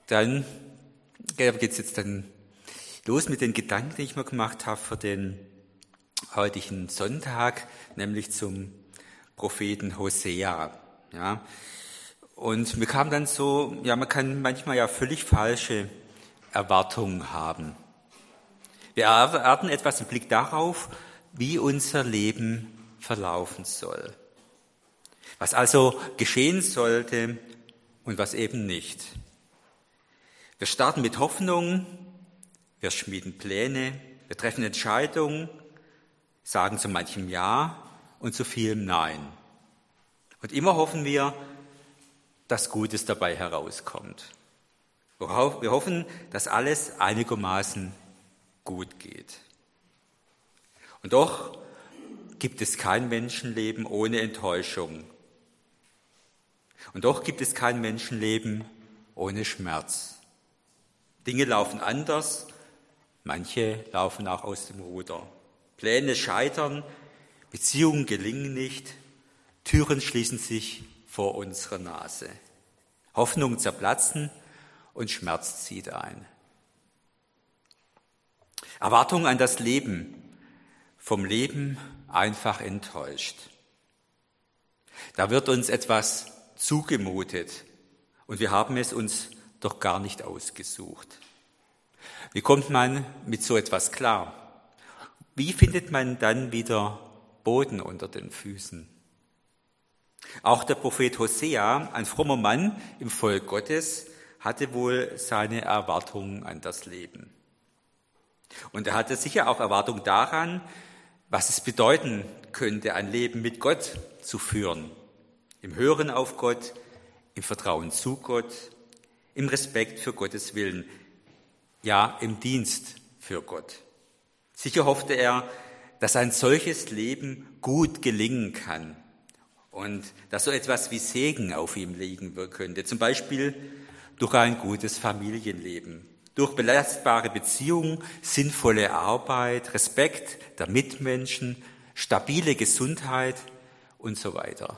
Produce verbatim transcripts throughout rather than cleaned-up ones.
Dann geht es jetzt dann los mit den Gedanken, die ich mir gemacht habe für den heutigen Sonntag, nämlich zum Propheten Hosea. Ja. Und mir kam dann so, ja, man kann manchmal ja völlig falsche Erwartungen haben. Wir erwarten etwas im Blick darauf, wie unser Leben verlaufen soll. Was also geschehen sollte und was eben nicht. Wir starten mit Hoffnung, wir schmieden Pläne, wir treffen Entscheidungen, sagen zu manchem Ja und zu vielem Nein. Und immer hoffen wir, dass Gutes dabei herauskommt. Wir hoffen, dass alles einigermaßen gut geht. Und doch gibt es kein Menschenleben ohne Enttäuschung. Und doch gibt es kein Menschenleben ohne Schmerz. Dinge laufen anders, manche laufen auch aus dem Ruder. Pläne scheitern, Beziehungen gelingen nicht, Türen schließen sich vor unserer Nase. Hoffnungen zerplatzen und Schmerz zieht ein. Erwartung an das Leben, vom Leben einfach enttäuscht. Da wird uns etwas zugemutet und wir haben es uns doch gar nicht ausgesucht. Wie kommt man mit so etwas klar? Wie findet man dann wieder Boden unter den Füßen? Auch der Prophet Hosea, ein frommer Mann im Volk Gottes, hatte wohl seine Erwartungen an das Leben. Und er hatte sicher auch Erwartungen daran, was es bedeuten könnte, ein Leben mit Gott zu führen. Im Hören auf Gott, im Vertrauen zu Gott, im Respekt für Gottes Willen, ja im Dienst für Gott. Sicher hoffte er, dass ein solches Leben gut gelingen kann und dass so etwas wie Segen auf ihm liegen könnte, zum Beispiel durch ein gutes Familienleben, durch belastbare Beziehungen, sinnvolle Arbeit, Respekt der Mitmenschen, stabile Gesundheit und so weiter.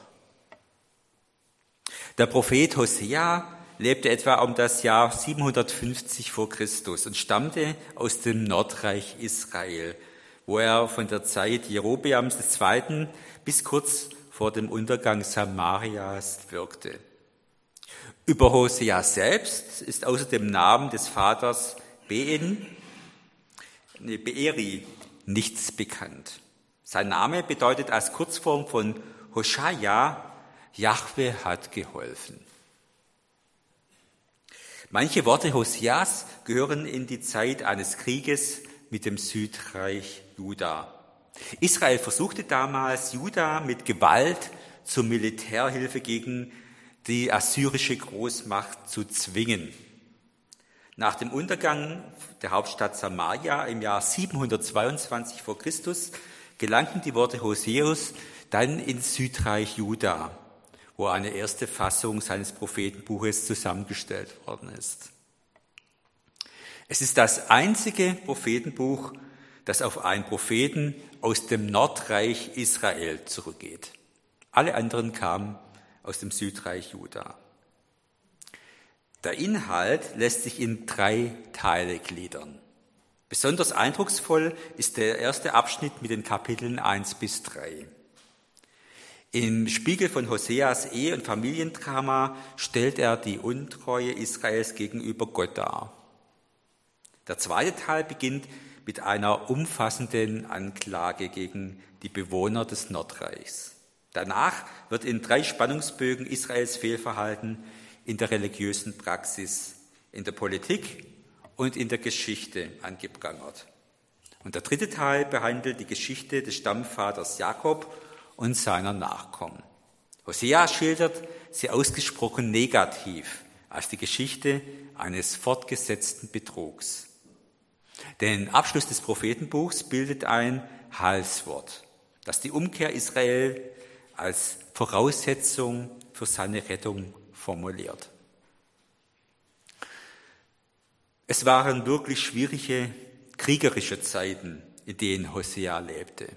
Der Prophet Hosea lebte etwa um das Jahr siebenhundertfünfzig vor Christus und stammte aus dem Nordreich Israel, wo er von der Zeit Jerobeams des Zweiten bis kurz vor dem Untergang Samarias wirkte. Über Hosea selbst ist außer dem Namen des Vaters Ben, nee, Beeri nichts bekannt. Sein Name bedeutet als Kurzform von Hoshaja, Jahwe hat geholfen. Manche Worte Hoseas gehören in die Zeit eines Krieges mit dem Südreich Juda. Israel versuchte damals, Juda mit Gewalt zur Militärhilfe gegen die assyrische Großmacht zu zwingen. Nach dem Untergang der Hauptstadt Samaria im Jahr siebenhundertzweiundzwanzig vor Christus gelangten die Worte Hoseas dann ins Südreich Juda, wo eine erste Fassung seines Prophetenbuches zusammengestellt worden ist. Es ist das einzige Prophetenbuch, das auf einen Propheten aus dem Nordreich Israel zurückgeht. Alle anderen kamen aus dem Südreich Juda. Der Inhalt lässt sich in drei Teile gliedern. Besonders eindrucksvoll ist der erste Abschnitt mit den Kapiteln eins bis drei. Im Spiegel von Hoseas Ehe- und Familiendrama stellt er die Untreue Israels gegenüber Gott dar. Der zweite Teil beginnt mit einer umfassenden Anklage gegen die Bewohner des Nordreichs. Danach wird in drei Spannungsbögen Israels Fehlverhalten in der religiösen Praxis, in der Politik und in der Geschichte angeprangert. Und der dritte Teil behandelt die Geschichte des Stammvaters Jakob und seiner Nachkommen. Hosea schildert sie ausgesprochen negativ als die Geschichte eines fortgesetzten Betrugs. Den Abschluss des Prophetenbuchs bildet ein Heilswort, das die Umkehr Israel als Voraussetzung für seine Rettung formuliert. Es waren wirklich schwierige, kriegerische Zeiten, in denen Hosea lebte.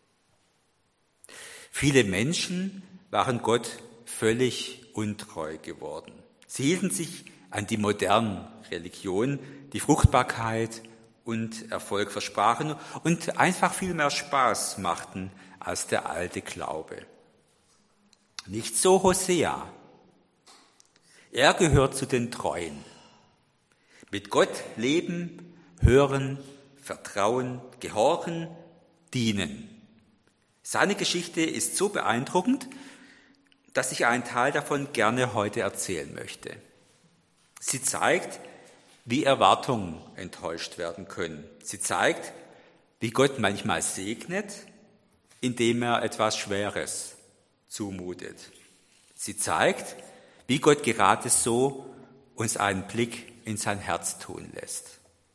Viele Menschen waren Gott völlig untreu geworden. Sie hielten sich an die modernen Religionen, die Fruchtbarkeit und Erfolg versprachen und einfach viel mehr Spaß machten als der alte Glaube. Nicht so Hosea. Er gehört zu den Treuen. Mit Gott leben, hören, vertrauen, gehorchen, dienen. Seine Geschichte ist so beeindruckend, dass ich einen Teil davon gerne heute erzählen möchte. Sie zeigt, wie Erwartungen enttäuscht werden können. Sie zeigt, wie Gott manchmal segnet, indem er etwas Schweres zumutet. Sie zeigt, wie Gott gerade so uns einen Blick in sein Herz tun lässt.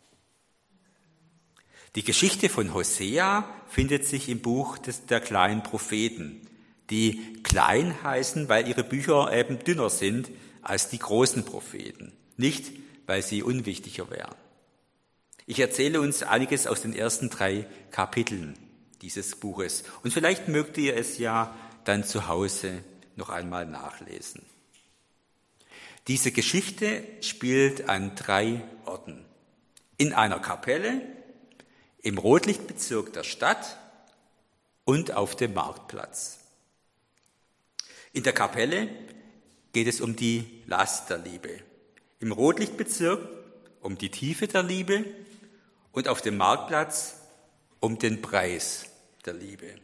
Die Geschichte von Hosea findet sich im Buch des, der kleinen Propheten, die klein heißen, weil ihre Bücher eben dünner sind als die großen Propheten, nicht weil sie unwichtiger wären. Ich erzähle uns einiges aus den ersten drei Kapiteln dieses Buches und vielleicht mögt ihr es ja dann zu Hause noch einmal nachlesen. Diese Geschichte spielt an drei Orten. In einer Kapelle, im Rotlichtbezirk der Stadt und auf dem Marktplatz. In der Kapelle geht es um die Last der Liebe, im Rotlichtbezirk um die Tiefe der Liebe und auf dem Marktplatz um den Preis der Liebe.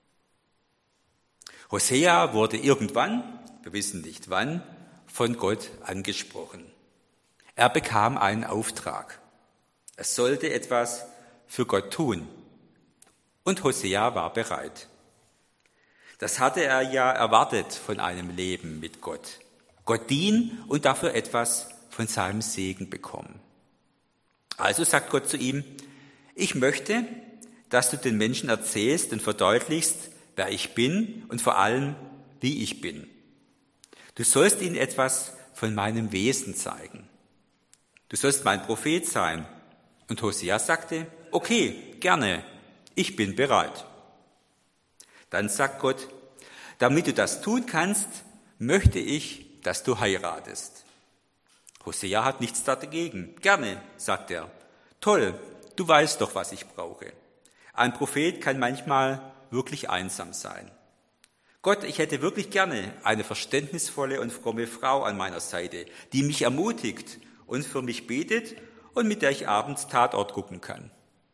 Hosea wurde irgendwann, wir wissen nicht wann, von Gott angesprochen. Er bekam einen Auftrag. Er sollte etwas für Gott tun. Und Hosea war bereit. Das hatte er ja erwartet von einem Leben mit Gott. Gott dienen und dafür etwas von seinem Segen bekommen. Also sagt Gott zu ihm, ich möchte, dass du den Menschen erzählst und verdeutlichst, wer ich bin und vor allem, wie ich bin. Du sollst ihnen etwas von meinem Wesen zeigen. Du sollst mein Prophet sein. Und Hosea sagte, okay, gerne, ich bin bereit. Dann sagt Gott, damit du das tun kannst, möchte ich, dass du heiratest. Hosea hat nichts dagegen. Gerne, sagt er. Toll, du weißt doch, was ich brauche. Ein Prophet kann manchmal wirklich einsam sein. Gott, ich hätte wirklich gerne eine verständnisvolle und fromme Frau an meiner Seite, die mich ermutigt und für mich betet und mit der ich abends Tatort gucken kann.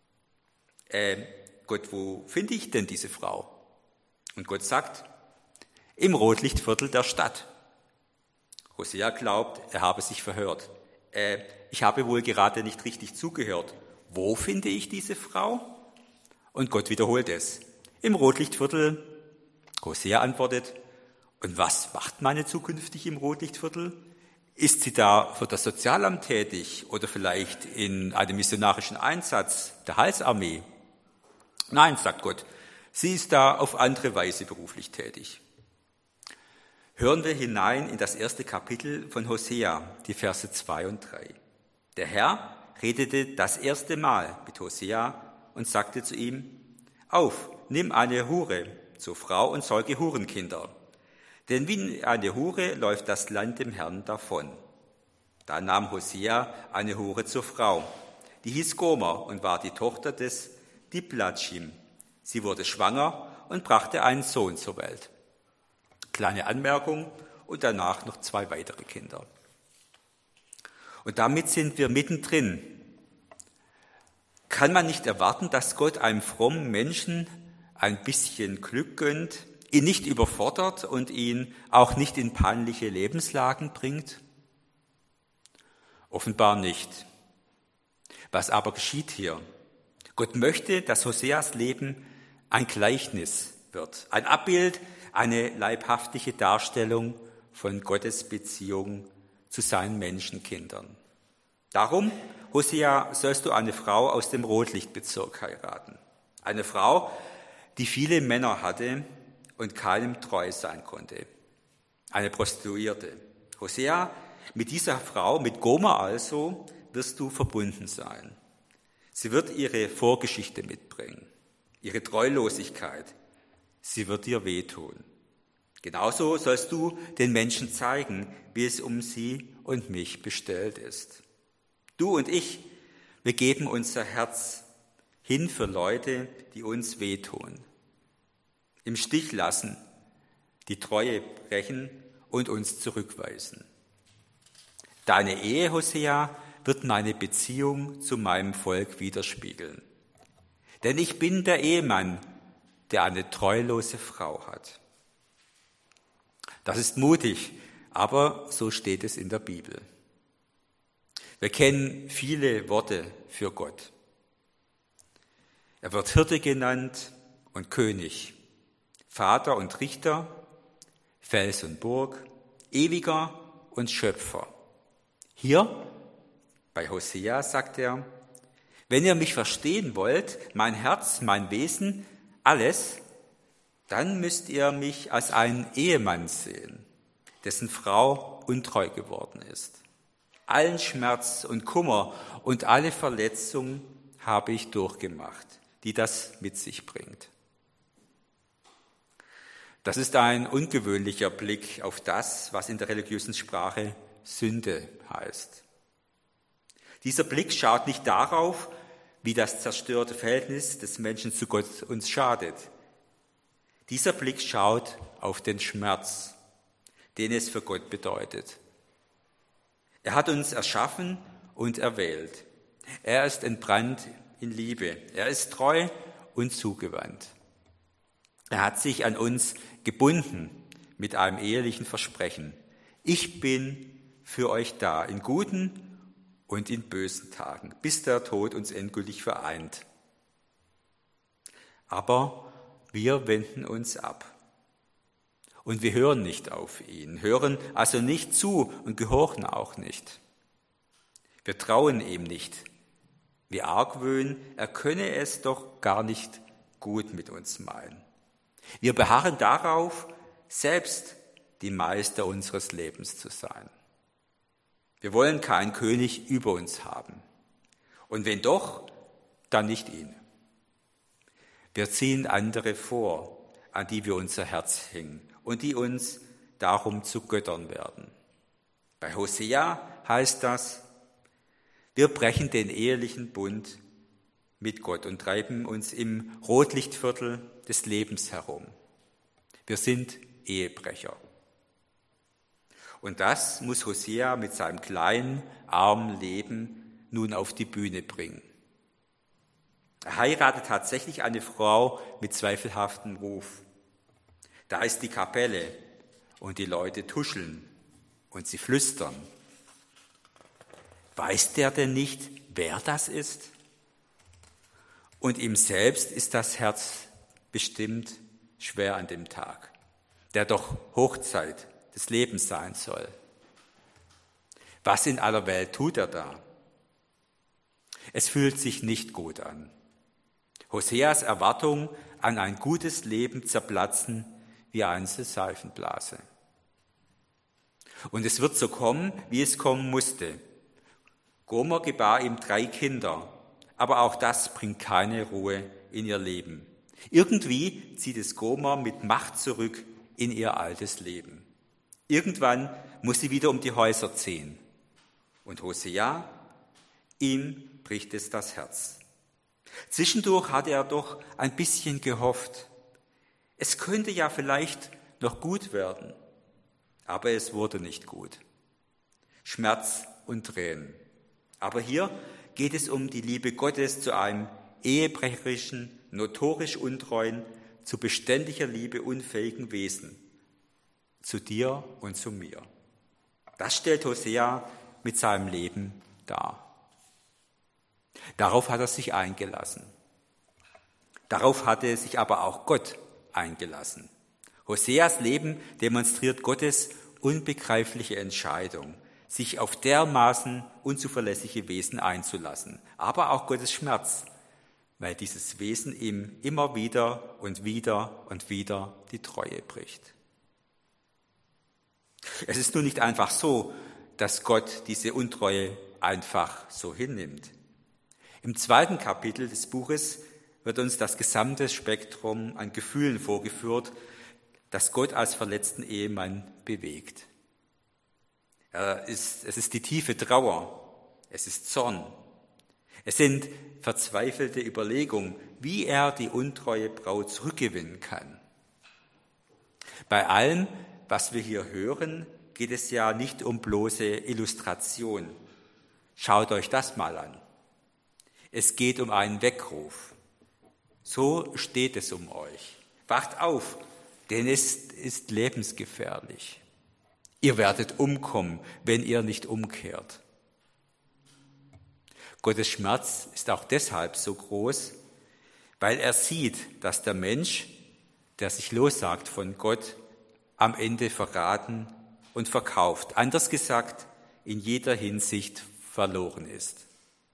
Äh, Gott, wo finde ich denn diese Frau? Und Gott sagt, im Rotlichtviertel der Stadt. Hosea glaubt, er habe sich verhört. Äh, ich habe wohl gerade nicht richtig zugehört. Wo finde ich diese Frau? Und Gott wiederholt es. Im Rotlichtviertel. Hosea antwortet, und was macht meine zukünftig im Rotlichtviertel? Ist sie da für das Sozialamt tätig oder vielleicht in einem missionarischen Einsatz der Heilsarmee? Nein, sagt Gott, sie ist da auf andere Weise beruflich tätig. Hören wir hinein in das erste Kapitel von Hosea, die Verse zwei und drei. Der Herr redete das erste Mal mit Hosea und sagte zu ihm, auf, nimm eine Hure zur Frau und zeuge Hurenkinder. Denn wie eine Hure läuft das Land dem Herrn davon. Da nahm Hosea eine Hure zur Frau. Die hieß Gomer und war die Tochter des Diblatschim. Sie wurde schwanger und brachte einen Sohn zur Welt. Kleine Anmerkung und danach noch zwei weitere Kinder. Und damit sind wir mittendrin. Kann man nicht erwarten, dass Gott einem frommen Menschen ein bisschen Glück gönnt, ihn nicht überfordert und ihn auch nicht in peinliche Lebenslagen bringt? Offenbar nicht. Was aber geschieht hier? Gott möchte, dass Hoseas Leben ein Gleichnis wird, ein Abbild, eine leibhaftige Darstellung von Gottes Beziehung zu seinen Menschenkindern. Darum, Hosea, sollst du eine Frau aus dem Rotlichtbezirk heiraten. Eine Frau, die viele Männer hatte und keinem treu sein konnte. Eine Prostituierte. Hosea, mit dieser Frau, mit Gomer also, wirst du verbunden sein. Sie wird ihre Vorgeschichte mitbringen, ihre Treulosigkeit. Sie wird dir wehtun. Genauso sollst du den Menschen zeigen, wie es um sie und mich bestellt ist. Du und ich, wir geben unser Herz hin für Leute, die uns wehtun, im Stich lassen, die Treue brechen und uns zurückweisen. Deine Ehe, Hosea, wird meine Beziehung zu meinem Volk widerspiegeln. Denn ich bin der Ehemann, der eine treulose Frau hat. Das ist mutig, aber so steht es in der Bibel. Wir kennen viele Worte für Gott. Er wird Hirte genannt und König, Vater und Richter, Fels und Burg, Ewiger und Schöpfer. Hier bei Hosea sagt er, wenn ihr mich verstehen wollt, mein Herz, mein Wesen, alles, dann müsst ihr mich als einen Ehemann sehen, dessen Frau untreu geworden ist. Allen Schmerz und Kummer und alle Verletzung habe ich durchgemacht, die das mit sich bringt. Das ist ein ungewöhnlicher Blick auf das, was in der religiösen Sprache Sünde heißt. Dieser Blick schaut nicht darauf, wie das zerstörte Verhältnis des Menschen zu Gott uns schadet. Dieser Blick schaut auf den Schmerz, den es für Gott bedeutet. Er hat uns erschaffen und erwählt. Er ist entbrannt in Liebe. Er ist treu und zugewandt. Er hat sich an uns gebunden mit einem ehelichen Versprechen. Ich bin für euch da, in guten und in bösen Tagen, bis der Tod uns endgültig vereint. Aber wir wenden uns ab. Und wir hören nicht auf ihn, hören also nicht zu und gehorchen auch nicht. Wir trauen ihm nicht. Wir argwöhnen, er könne es doch gar nicht gut mit uns meinen. Wir beharren darauf, selbst die Meister unseres Lebens zu sein. Wir wollen keinen König über uns haben. Und wenn doch, dann nicht ihn. Wir ziehen andere vor, an die wir unser Herz hängen und die uns darum zu Göttern werden. Bei Hosea heißt das, wir brechen den ehelichen Bund mit Gott und treiben uns im Rotlichtviertel des Lebens herum. Wir sind Ehebrecher. Und das muss Hosea mit seinem kleinen, armen Leben nun auf die Bühne bringen. Er heiratet tatsächlich eine Frau mit zweifelhaftem Ruf. Da ist die Kapelle und die Leute tuscheln und sie flüstern. Weiß der denn nicht, wer das ist? Und ihm selbst ist das Herz bestimmt schwer an dem Tag, der doch Hochzeit des Lebens sein soll. Was in aller Welt tut er da? Es fühlt sich nicht gut an. Hoseas Erwartungen an ein gutes Leben zerplatzen wie eine Seifenblase. Und es wird so kommen, wie es kommen musste. Gomer gebar ihm drei Kinder, aber auch das bringt keine Ruhe in ihr Leben. Irgendwie zieht es Gomer mit Macht zurück in ihr altes Leben. Irgendwann muss sie wieder um die Häuser ziehen. Und Hosea, ihm bricht es das Herz. Zwischendurch hatte er doch ein bisschen gehofft. Es könnte ja vielleicht noch gut werden. Aber es wurde nicht gut. Schmerz und Tränen. Aber hier geht es um die Liebe Gottes zu einem ehebrecherischen, notorisch untreuen, zu beständiger Liebe unfähigen Wesen. Zu dir und zu mir. Das stellt Hosea mit seinem Leben dar. Darauf hat er sich eingelassen. Darauf hatte sich aber auch Gott eingelassen. Hoseas Leben demonstriert Gottes unbegreifliche Entscheidung, sich auf dermaßen unzuverlässige Wesen einzulassen, aber auch Gottes Schmerz, weil dieses Wesen ihm immer wieder und wieder und wieder die Treue bricht. Es ist nun nicht einfach so, dass Gott diese Untreue einfach so hinnimmt. Im zweiten Kapitel des Buches wird uns das gesamte Spektrum an Gefühlen vorgeführt, das Gott als verletzten Ehemann bewegt. Er ist, es ist die tiefe Trauer. Es ist Zorn. Es sind verzweifelte Überlegungen, wie er die untreue Braut zurückgewinnen kann. Bei allem, was wir hier hören, geht es ja nicht um bloße Illustration. Schaut euch das mal an. Es geht um einen Weckruf. So steht es um euch. Wacht auf, denn es ist lebensgefährlich. Ihr werdet umkommen, wenn ihr nicht umkehrt. Gottes Schmerz ist auch deshalb so groß, weil er sieht, dass der Mensch, der sich lossagt von Gott, am Ende verraten und verkauft, anders gesagt, in jeder Hinsicht verloren ist.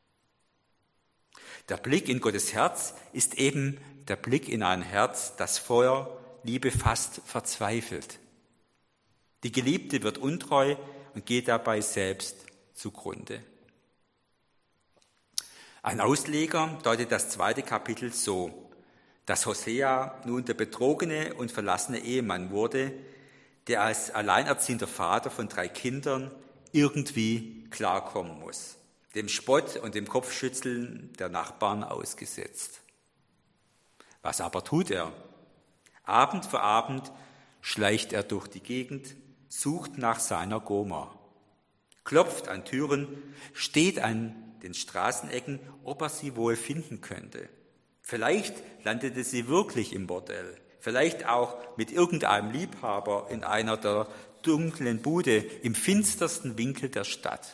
Der Blick in Gottes Herz ist eben der Blick in ein Herz, das vor Liebe fast verzweifelt. Die Geliebte wird untreu und geht dabei selbst zugrunde. Ein Ausleger deutet das zweite Kapitel so, dass Hosea nun der betrogene und verlassene Ehemann wurde, der als alleinerziehender Vater von drei Kindern irgendwie klarkommen muss, dem Spott und dem Kopfschütteln der Nachbarn ausgesetzt. Was aber tut er? Abend für Abend schleicht er durch die Gegend, sucht nach seiner Gomer, klopft an Türen, steht an den Straßenecken, ob er sie wohl finden könnte. Vielleicht landete sie wirklich im Bordell, vielleicht auch mit irgendeinem Liebhaber in einer der dunklen Bude im finstersten Winkel der Stadt.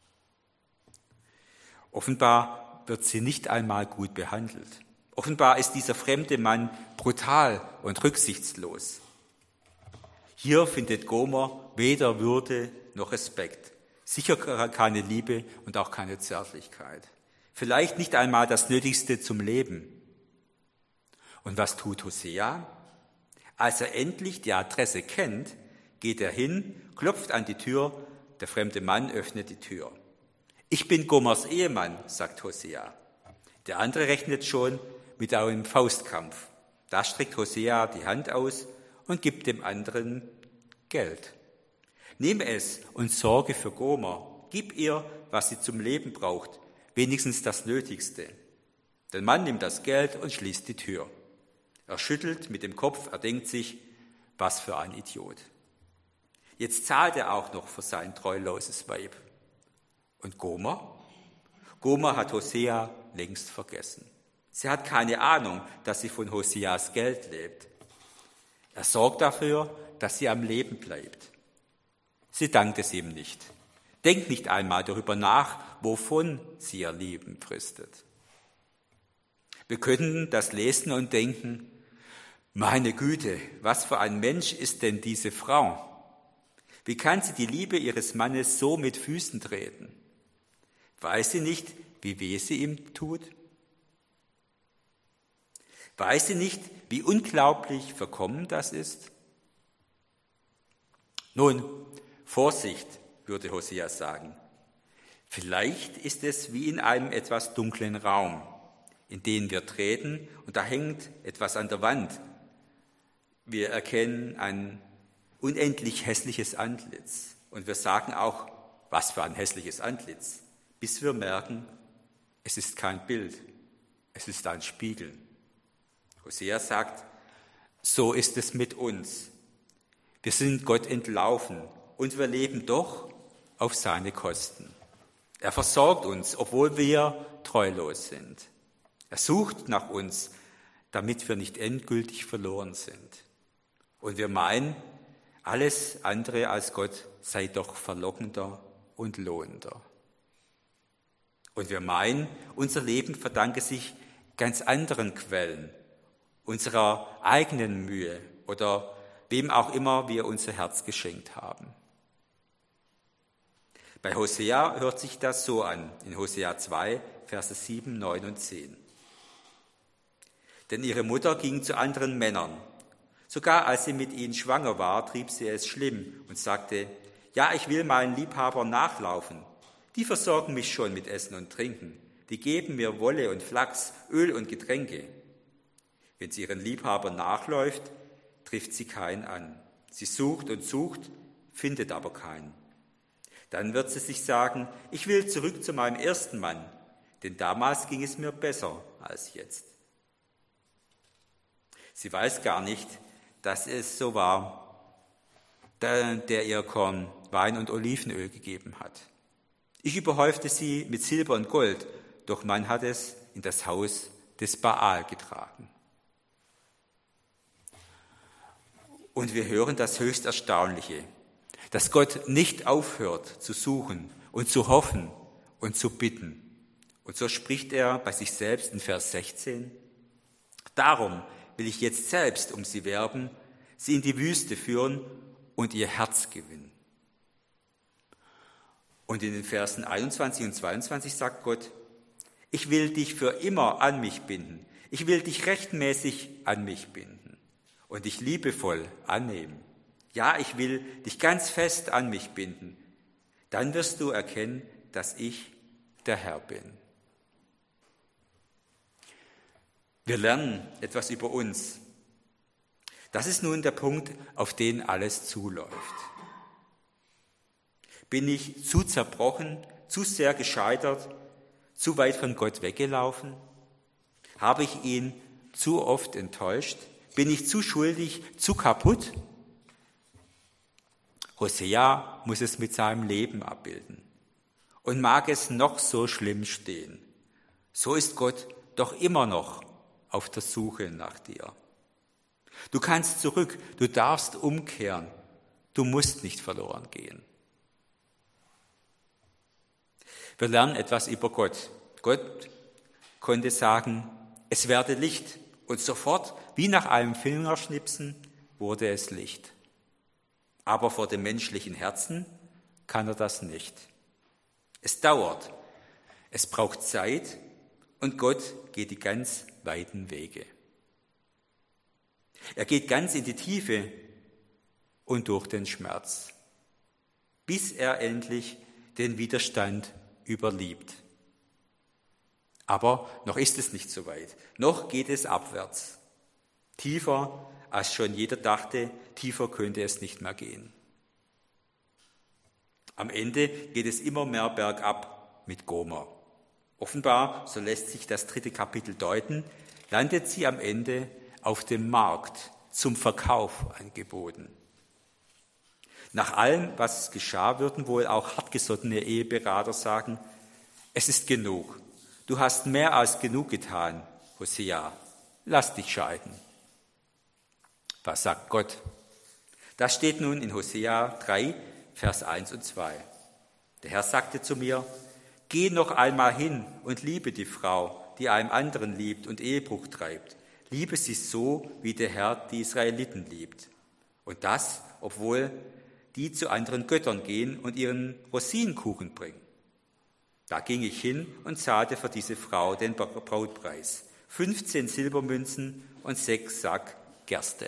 Offenbar wird sie nicht einmal gut behandelt. Offenbar ist dieser fremde Mann brutal und rücksichtslos. Hier findet Gomer weder Würde noch Respekt, sicher keine Liebe und auch keine Zärtlichkeit. Vielleicht nicht einmal das Nötigste zum Leben. Und was tut Hosea? Als er endlich die Adresse kennt, geht er hin, klopft an die Tür, der fremde Mann öffnet die Tür. Ich bin Gomers Ehemann, sagt Hosea. Der andere rechnet schon mit einem Faustkampf. Da streckt Hosea die Hand aus und gibt dem anderen Geld. Nimm es und sorge für Gomer. Gib ihr, was sie zum Leben braucht, wenigstens das Nötigste. Der Mann nimmt das Geld und schließt die Tür. Er schüttelt mit dem Kopf, er denkt sich, was für ein Idiot. Jetzt zahlt er auch noch für sein treuloses Weib. Und Gomer? Gomer hat Hosea längst vergessen. Sie hat keine Ahnung, dass sie von Hoseas Geld lebt. Er sorgt dafür, dass sie am Leben bleibt. Sie dankt es ihm nicht. Denkt nicht einmal darüber nach, wovon sie ihr Leben fristet. Wir könnten das lesen und denken, meine Güte, was für ein Mensch ist denn diese Frau? Wie kann sie die Liebe ihres Mannes so mit Füßen treten? Weiß sie nicht, wie weh sie ihm tut? Weiß sie nicht, wie unglaublich verkommen das ist? Nun, Vorsicht, würde Hosea sagen. Vielleicht ist es wie in einem etwas dunklen Raum, in den wir treten und da hängt etwas an der Wand. Wir erkennen ein unendlich hässliches Antlitz und wir sagen auch, was für ein hässliches Antlitz, bis wir merken, es ist kein Bild, es ist ein Spiegel. Hosea sagt, so ist es mit uns. Wir sind Gott entlaufen und wir leben doch auf seine Kosten. Er versorgt uns, obwohl wir treulos sind. Er sucht nach uns, damit wir nicht endgültig verloren sind. Und wir meinen, alles andere als Gott sei doch verlockender und lohnender. Und wir meinen, unser Leben verdanke sich ganz anderen Quellen, unserer eigenen Mühe oder wem auch immer wir unser Herz geschenkt haben. Bei Hosea hört sich das so an, in Hosea zwei, Verse sieben, neun und zehn. Denn ihre Mutter ging zu anderen Männern. Sogar als sie mit ihnen schwanger war, trieb sie es schlimm und sagte, ja, ich will meinen Liebhabern nachlaufen. Die versorgen mich schon mit Essen und Trinken. Die geben mir Wolle und Flachs, Öl und Getränke. Wenn sie ihren Liebhabern nachläuft, trifft sie keinen an. Sie sucht und sucht, findet aber keinen. Dann wird sie sich sagen, ich will zurück zu meinem ersten Mann, denn damals ging es mir besser als jetzt. Sie weiß gar nicht, dass es so war, der ihr Korn, Wein und Olivenöl gegeben hat. Ich überhäufte sie mit Silber und Gold, doch man hat es in das Haus des Baal getragen. Und wir hören das höchst Erstaunliche, dass Gott nicht aufhört zu suchen und zu hoffen und zu bitten. Und so spricht er bei sich selbst in Vers sechzehn, darum will ich jetzt selbst um sie werben, sie in die Wüste führen und ihr Herz gewinnen. Und in den Versen einundzwanzig und zweiundzwanzig sagt Gott, ich will dich für immer an mich binden, ich will dich rechtmäßig an mich binden und dich liebevoll annehmen. Ja, ich will dich ganz fest an mich binden. Dann wirst du erkennen, dass ich der Herr bin. Wir lernen etwas über uns. Das ist nun der Punkt, auf den alles zuläuft. Bin ich zu zerbrochen, zu sehr gescheitert, zu weit von Gott weggelaufen? Habe ich ihn zu oft enttäuscht? Bin ich zu schuldig, zu kaputt? Hosea muss es mit seinem Leben abbilden. Und mag es noch so schlimm stehen, so ist Gott doch immer noch auf der Suche nach dir. Du kannst zurück, du darfst umkehren, du musst nicht verloren gehen. Wir lernen etwas über Gott. Gott konnte sagen, es werde Licht und sofort, wie nach einem Fingerschnipsen, wurde es Licht. Aber vor dem menschlichen Herzen kann er das nicht. Es dauert, es braucht Zeit und Gott geht die ganz weiten Wege. Er geht ganz in die Tiefe und durch den Schmerz, bis er endlich den Widerstand überlebt. Aber noch ist es nicht so weit. Noch geht es abwärts. Tiefer, als schon jeder dachte, tiefer könnte es nicht mehr gehen. Am Ende geht es immer mehr bergab mit Gomer. Offenbar, so lässt sich das dritte Kapitel deuten, landet sie am Ende auf dem Markt zum Verkauf angeboten. Nach allem, was geschah, würden wohl auch hartgesottene Eheberater sagen, es ist genug. Du hast mehr als genug getan, Hosea. Lass dich scheiden. Was sagt Gott? Das steht nun in Hosea drei, Vers eins und zwei. Der Herr sagte zu mir, geh noch einmal hin und liebe die Frau, die einem anderen liebt und Ehebruch treibt. Liebe sie so, wie der Herr die Israeliten liebt. Und das, obwohl die zu anderen Göttern gehen und ihren Rosinenkuchen bringen. Da ging ich hin und zahlte für diese Frau den Brautpreis. fünfzehn Silbermünzen und sechs Sack Gerste.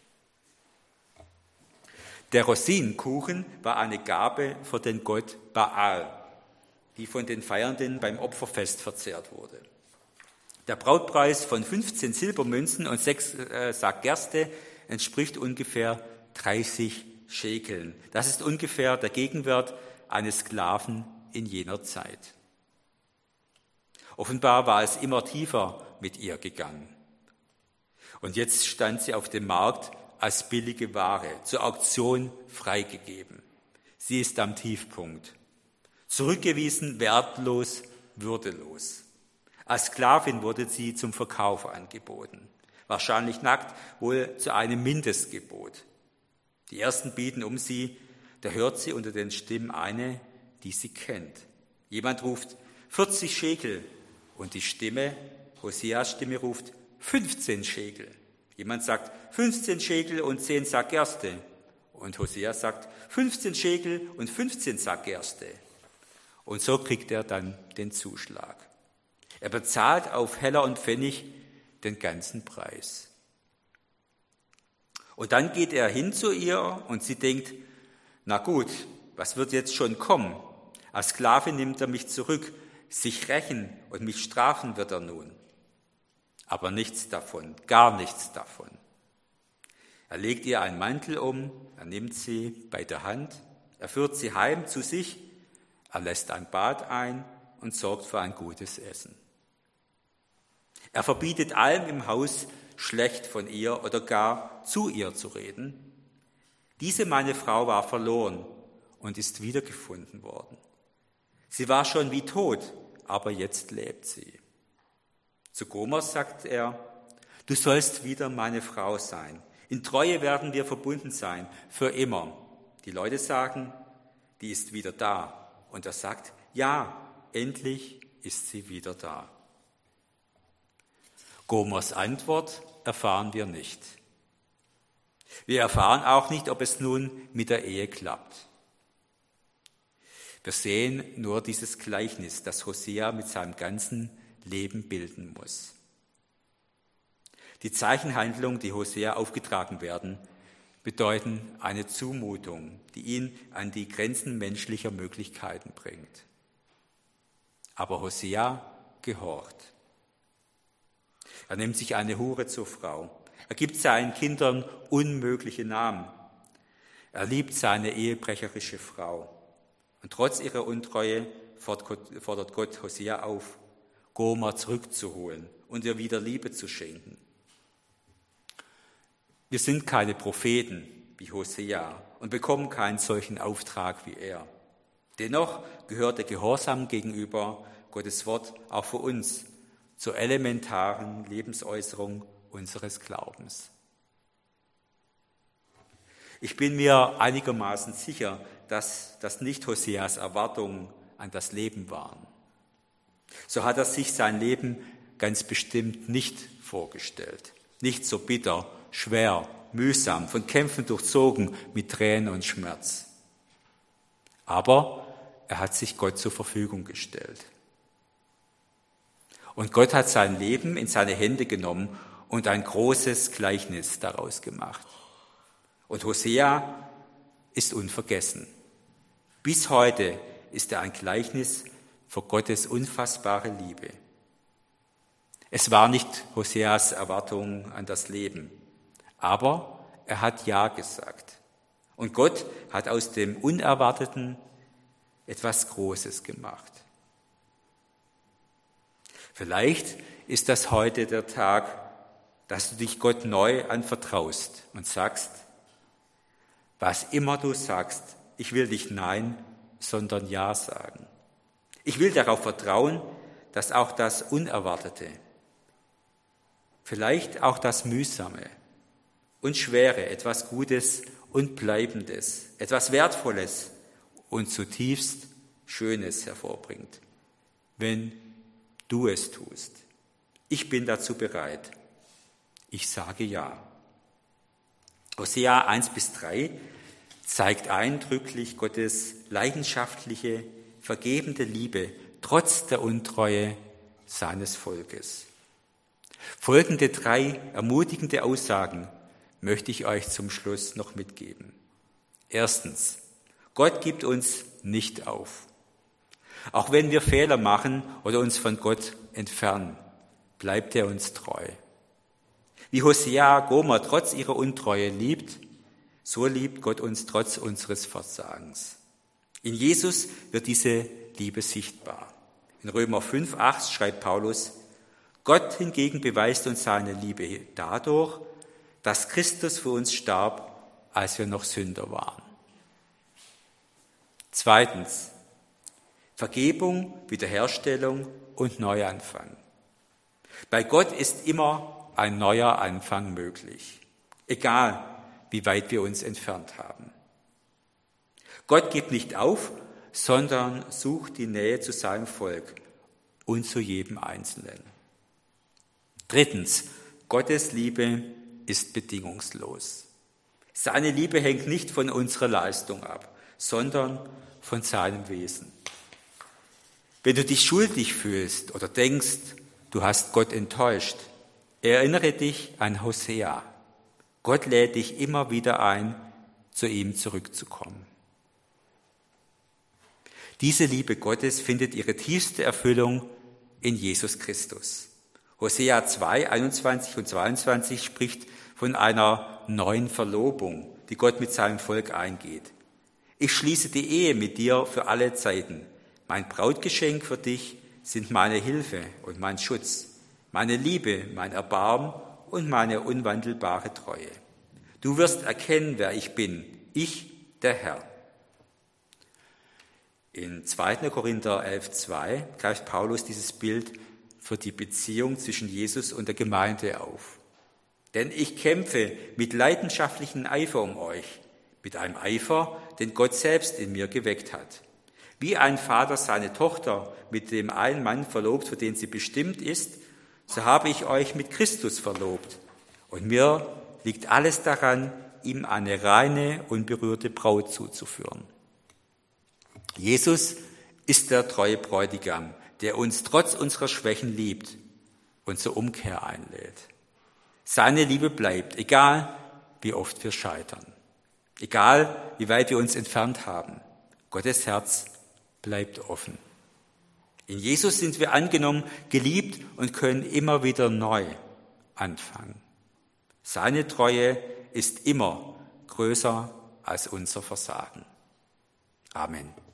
Der Rosinenkuchen war eine Gabe für den Gott Baal, die von den Feiernden beim Opferfest verzehrt wurde. Der Brautpreis von fünfzehn Silbermünzen und sechs äh, Sack Gerste entspricht ungefähr dreißig Schekeln. Das ist ungefähr der Gegenwert eines Sklaven in jener Zeit. Offenbar war es immer tiefer mit ihr gegangen. Und jetzt stand sie auf dem Markt als billige Ware, zur Auktion freigegeben. Sie ist am Tiefpunkt. Zurückgewiesen, wertlos, würdelos. Als Sklavin wurde sie zum Verkauf angeboten. Wahrscheinlich nackt, wohl zu einem Mindestgebot. Die Ersten bieten um sie, da hört sie unter den Stimmen eine, die sie kennt. Jemand ruft vierzig Schekel und die Stimme, Hoseas Stimme, ruft fünfzehn Schekel. Jemand sagt fünfzehn Schekel und zehn Sack Gerste. Und Hosea sagt fünfzehn Schekel und fünfzehn Sack Gerste. Und so kriegt er dann den Zuschlag. Er bezahlt auf Heller und Pfennig den ganzen Preis. Und dann geht er hin zu ihr und sie denkt, na gut, was wird jetzt schon kommen? Als Sklave nimmt er mich zurück, sich rächen und mich strafen wird er nun. Aber nichts davon, gar nichts davon. Er legt ihr einen Mantel um, er nimmt sie bei der Hand, er führt sie heim zu sich Er lässt ein Bad ein und sorgt für ein gutes Essen. Er verbietet allen im Haus, schlecht von ihr oder gar zu ihr zu reden. Diese meine Frau war verloren und ist wiedergefunden worden. Sie war schon wie tot, aber jetzt lebt sie. Zu Gomer sagt er, du sollst wieder meine Frau sein. In Treue werden wir verbunden sein, für immer. Die Leute sagen, die ist wieder da. Und er sagt, ja, endlich ist sie wieder da. Gomers Antwort erfahren wir nicht. Wir erfahren auch nicht, ob es nun mit der Ehe klappt. Wir sehen nur dieses Gleichnis, das Hosea mit seinem ganzen Leben bilden muss. Die Zeichenhandlungen, die Hosea aufgetragen werden, bedeuten eine Zumutung, die ihn an die Grenzen menschlicher Möglichkeiten bringt. Aber Hosea gehorcht. Er nimmt sich eine Hure zur Frau. Er gibt seinen Kindern unmögliche Namen. Er liebt seine ehebrecherische Frau. Und trotz ihrer Untreue fordert Gott Hosea auf, Gomer zurückzuholen und ihr wieder Liebe zu schenken. Wir sind keine Propheten wie Hosea und bekommen keinen solchen Auftrag wie er. Dennoch gehört der Gehorsam gegenüber Gottes Wort auch für uns zur elementaren Lebensäußerung unseres Glaubens. Ich bin mir einigermaßen sicher, dass das nicht Hoseas Erwartungen an das Leben waren. So hat er sich sein Leben ganz bestimmt nicht vorgestellt. Nicht so bitter, schwer, mühsam, von Kämpfen durchzogen, mit Tränen und Schmerz. Aber er hat sich Gott zur Verfügung gestellt. Und Gott hat sein Leben in seine Hände genommen und ein großes Gleichnis daraus gemacht. Und Hosea ist unvergessen. Bis heute ist er ein Gleichnis für Gottes unfassbare Liebe. Es war nicht Hoseas Erwartung an das Leben, aber er hat Ja gesagt. Und Gott hat aus dem Unerwarteten etwas Großes gemacht. Vielleicht ist das heute der Tag, dass du dich Gott neu anvertraust und sagst, was immer du sagst, ich will nicht Nein, sondern Ja sagen. Ich will darauf vertrauen, dass auch das Unerwartete, vielleicht auch das Mühsame und Schwere etwas Gutes und Bleibendes, etwas Wertvolles und zutiefst Schönes hervorbringt, wenn du es tust. Ich bin dazu bereit. Ich sage Ja. Hosea eins bis drei zeigt eindrücklich Gottes leidenschaftliche, vergebende Liebe trotz der Untreue seines Volkes. Folgende drei ermutigende Aussagen möchte ich euch zum Schluss noch mitgeben. Erstens, Gott gibt uns nicht auf. Auch wenn wir Fehler machen oder uns von Gott entfernen, bleibt er uns treu. Wie Hosea Gomer trotz ihrer Untreue liebt, so liebt Gott uns trotz unseres Versagens. In Jesus wird diese Liebe sichtbar. In Römer fünf, acht schreibt Paulus, Gott hingegen beweist uns seine Liebe dadurch, dass Christus für uns starb, als wir noch Sünder waren. Zweitens, Vergebung, Wiederherstellung und Neuanfang. Bei Gott ist immer ein neuer Anfang möglich, egal wie weit wir uns entfernt haben. Gott gibt nicht auf, sondern sucht die Nähe zu seinem Volk und zu jedem Einzelnen. Drittens, Gottes Liebe ist bedingungslos. Seine Liebe hängt nicht von unserer Leistung ab, sondern von seinem Wesen. Wenn du dich schuldig fühlst oder denkst, du hast Gott enttäuscht, erinnere dich an Hosea. Gott lädt dich immer wieder ein, zu ihm zurückzukommen. Diese Liebe Gottes findet ihre tiefste Erfüllung in Jesus Christus. Hosea zwei, einundzwanzig und zweiundzwanzig spricht von einer neuen Verlobung, die Gott mit seinem Volk eingeht. Ich schließe die Ehe mit dir für alle Zeiten. Mein Brautgeschenk für dich sind meine Hilfe und mein Schutz, meine Liebe, mein Erbarmen und meine unwandelbare Treue. Du wirst erkennen, wer ich bin, ich, der Herr. In zweiter Korinther elf zwei greift Paulus dieses Bild für die Beziehung zwischen Jesus und der Gemeinde auf. Denn ich kämpfe mit leidenschaftlichem Eifer um euch, mit einem Eifer, den Gott selbst in mir geweckt hat. Wie ein Vater seine Tochter mit dem einen Mann verlobt, für den sie bestimmt ist, so habe ich euch mit Christus verlobt. Und mir liegt alles daran, ihm eine reine, unberührte Braut zuzuführen. Jesus ist der treue Bräutigam, der uns trotz unserer Schwächen liebt und zur Umkehr einlädt. Seine Liebe bleibt, egal wie oft wir scheitern, egal wie weit wir uns entfernt haben. Gottes Herz bleibt offen. In Jesus sind wir angenommen, geliebt und können immer wieder neu anfangen. Seine Treue ist immer größer als unser Versagen. Amen.